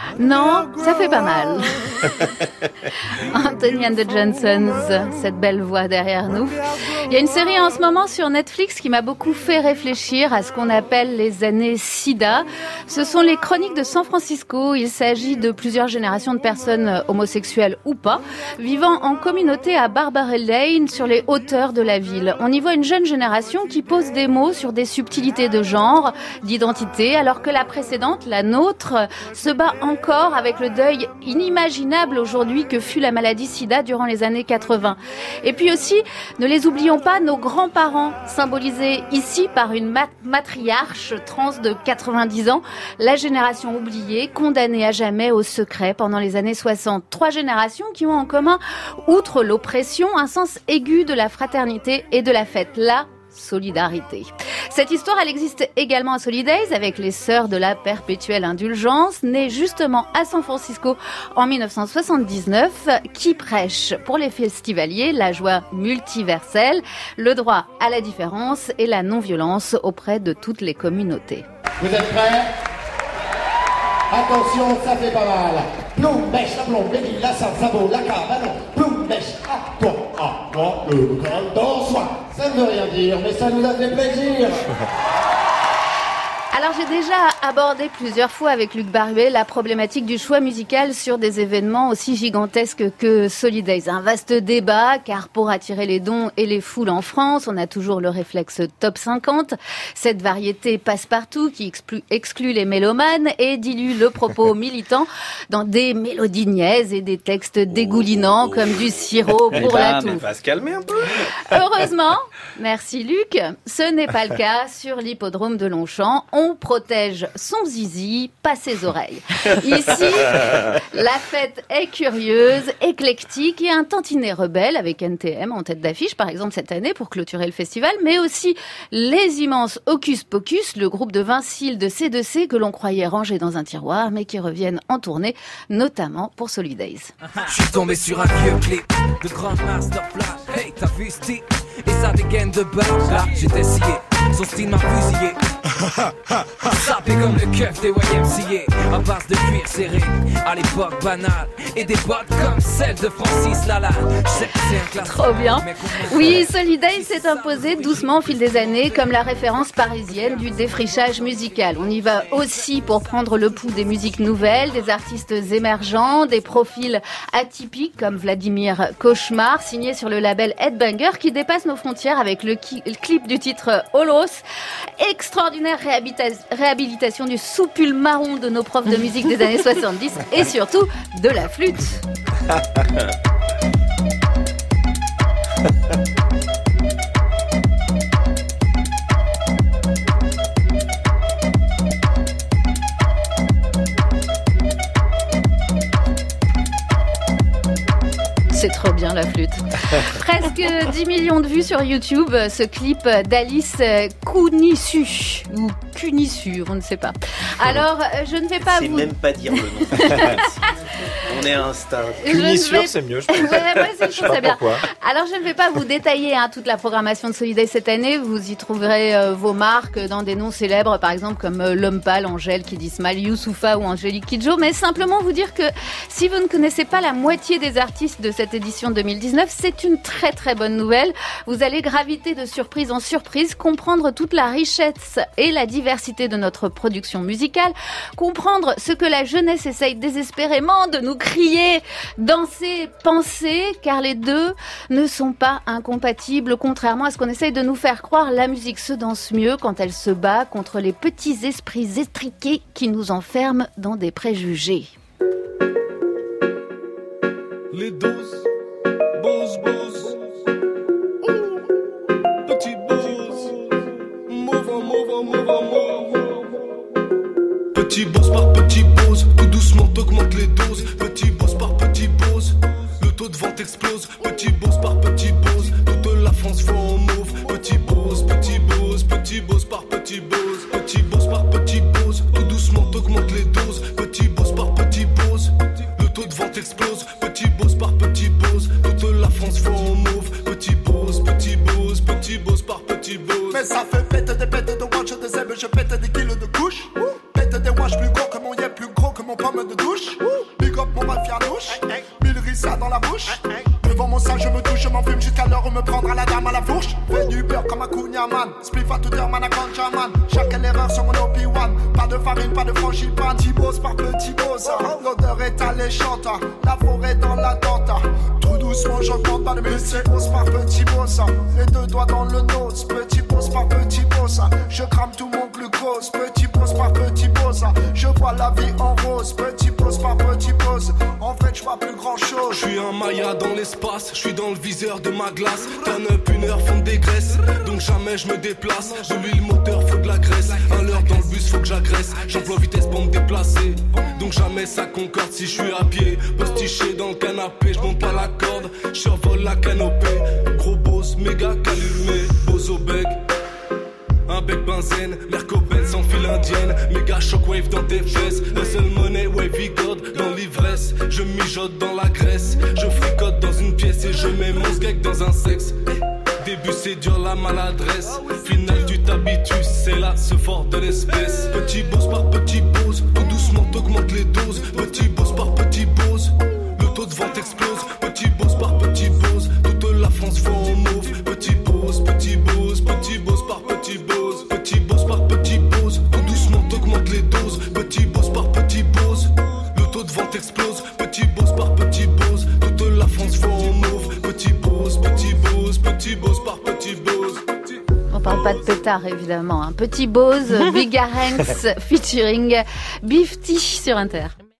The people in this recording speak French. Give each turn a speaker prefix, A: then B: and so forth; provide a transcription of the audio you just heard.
A: Non, ça fait pas mal. Anthony and the Johnsons, cette belle voix derrière nous. Il y a une série en ce moment sur Netflix qui m'a beaucoup fait réfléchir à ce qu'on appelle les années SIDA. Ce sont les chroniques de San Francisco. Il s'agit de plusieurs générations de personnes homosexuelles ou pas, vivant en communauté à Barbary Lane, sur les hauteurs de la ville. On y voit une jeune génération qui pose des mots sur des subtilités de genre, d'identité, alors que la précédente, la nôtre, se bat encore avec le deuil inimaginable aujourd'hui que fut la maladie SIDA durant les années 80. Et puis aussi, ne les oublions pas, nos grands-parents, symbolisés ici par une matriarche trans de 90 ans, la génération oubliée, condamnée à jamais au secret pendant les années 60. 3 générations qui ont en commun, outre l'oppression, un sens aigu de la fraternité et de la fête. La solidarité. Cette histoire, elle existe également à Solidays avec les Sœurs de la Perpétuelle Indulgence, nées justement à San Francisco en 1979, qui prêchent pour les festivaliers la joie multiverselle, le droit à la différence et la non-violence auprès de toutes les communautés.
B: Vous êtes prêts ? Attention, ça fait pas mal. Ploum, bêche, la plombe, l'aiguille, la sarde, sabot, la cabane. Ploum, bêche, à toi, le grain dans soi. Ça ne veut rien dire, mais ça nous a fait plaisir.
A: Alors j'ai déjà abordé plusieurs fois avec Luc Baruet la problématique du choix musical sur des événements aussi gigantesques que Solidays. Un vaste débat, car pour attirer les dons et les foules en France, on a toujours le réflexe top 50. Cette variété passe-partout qui exclut les mélomanes et dilue le propos militant dans des mélodies niaises et des textes dégoulinants comme du sirop pour la toux.
C: On va se calmer un peu.
A: Heureusement, merci Luc, ce n'est pas le cas sur l'hippodrome de Longchamp. On protège son zizi, pas ses oreilles. Ici, la fête est curieuse, éclectique et un tantinet rebelle avec NTM en tête d'affiche, par exemple cette année pour clôturer le festival, mais aussi les immenses Hocus Pocus, le groupe de Vincile de C2C que l'on croyait rangé dans un tiroir, mais qui reviennent en tournée, notamment pour Solidays.
D: Je suis tombé sur un vieux clip de Grand Master Flash. Hey, t'as vu ce type? Et ça dégaine de barge. Là, j'étais scié, son style m'a fusillé. Sapé comme le keuf des YMCA, à base de cuir serré, à l'époque banale, et des bottes comme celle de Francis Lalanne. Je sais que c'est un classique.
A: Trop bien. Oui, Solidays s'est imposé doucement au fil des années comme la référence parisienne du défrichage musical. On y va aussi pour prendre le pouls des musiques nouvelles, des artistes émergents, des profils atypiques comme Vladimir Cauchemar, signé sur le label Headbanger, qui dépasse nos frontières avec le clip du titre Holos. Extraordinaire réhabilitation du soupule marron de nos profs de musique des années 70 et surtout de la flûte. C'est trop bien la flûte. Presque 10 millions de vues sur YouTube, ce clip d'Alice Kunissu, ou Kunissu, on ne sait pas. Alors, je ne vais pas
C: c'est
A: vous...
C: même pas dire le nom. On est à un stade.
E: Punissure, c'est mieux, je pense.
A: Ouais, moi aussi, je trouve ça bien.
E: Pourquoi.
A: Alors, je ne vais pas vous détailler toute la programmation de Solidays cette année. Vous y trouverez vos marques dans des noms célèbres, par exemple comme L'Homme Pâle, Angèle, Kidi Smile, Youssoufa ou Angélique Kidjo. Mais simplement vous dire que si vous ne connaissez pas la moitié des artistes de cette édition 2019, c'est une très très bonne nouvelle. Vous allez graviter de surprise en surprise, comprendre toute la richesse et la diversité de notre production musicale, comprendre ce que la jeunesse essaye désespérément de nous crier, danser, penser, car les deux ne sont pas incompatibles, contrairement à ce qu'on essaye de nous faire croire. La musique se danse mieux quand elle se bat contre les petits esprits étriqués qui nous enferment dans des préjugés.
F: Les doses, boss, petit boss, move. Petit boss par petit boss, tout doucement t'augmente les doses. Petit boss par petit boss, le taux de vente explose. Petit boss par petit boss, toute la France va en mauve. Petit boss par petit boss. Petit boss par petit boss, tout doucement t'augmente les doses. Petit boss par petit boss, le taux de vente explose. Petit boss par petit boss, toute la France va en mauve. Petit boss par petit boss.
G: Mais ça fait pète des watch, des zèbres, je pète des kilos de couches. Pète des watch plus gros que mon yep, plus gros que mon
E: mon pomme de douche. Big up mon ref Yanouche. Mille rissa dans la bouche. Devant mon sein je me touche, je m'enfume jusqu'à l'heure où me prendra la dame à la fourche. Fais du beurre comme un Kunyaman. Spliff à toute heure, man à Kanjaman. Chaque erreur sur mon OP1. Pas de farine, pas de frangipane. Petit boss par petit boss. L'odeur est alléchante. La forêt dans la tente. Tout doucement j'augmente pas de mes petit boss par petit boss. Les deux doigts dans le nose. Petit boss par petit boss. Je crame tout mon glucose. Petit boss par petit boss. Je vois la vie en rose. Petit boss par petit boss. En fait je vois plus grand chose.
F: Je suis un Maya dans l'espace, je suis dans le viseur de ma glace. Turn up une heure, fond des graisses, donc jamais je me déplace. De l'huile moteur, faut de la graisse. À l'heure dans le bus, faut que j'agresse. J'emploie vitesse pour me déplacer, donc jamais ça concorde si je suis à pied. Postiché dans le canapé, je monte pas la corde, je survole la canopée. Gros boss, méga calumé, boss au bec. Un bec benzène, l'air Coben sans fil indienne. Méga shockwave dans tes fesses. Hustle money, wavy god dans l'ivresse. Je mijote dans la graisse. Je fricote dans une pièce et je mets mon sgeg dans un sexe. Début c'est dur la maladresse. Final tu t'habitues, c'est là ce fort de l'espèce. Petit boss par petit boss, tout doucement t'augmente les doses. Petit boss par petit boss, le taux de vente explose. Petit boss par petit boss, toute la France voit en mauve. Petit boss, petit boss, petit boss par petit boss. Petit boss par petit boss, tout doucement t'augmente les doses. Petit boss par petit boss, le taux de vente explose. Petit boss par petit boss, toute la France voit en mauve. Petit boss, petit boss, petit boss par petit boss.
A: On parle pas de pétard évidemment, hein. Petit Bose, Big Aranx featuring Beef T sur Inter.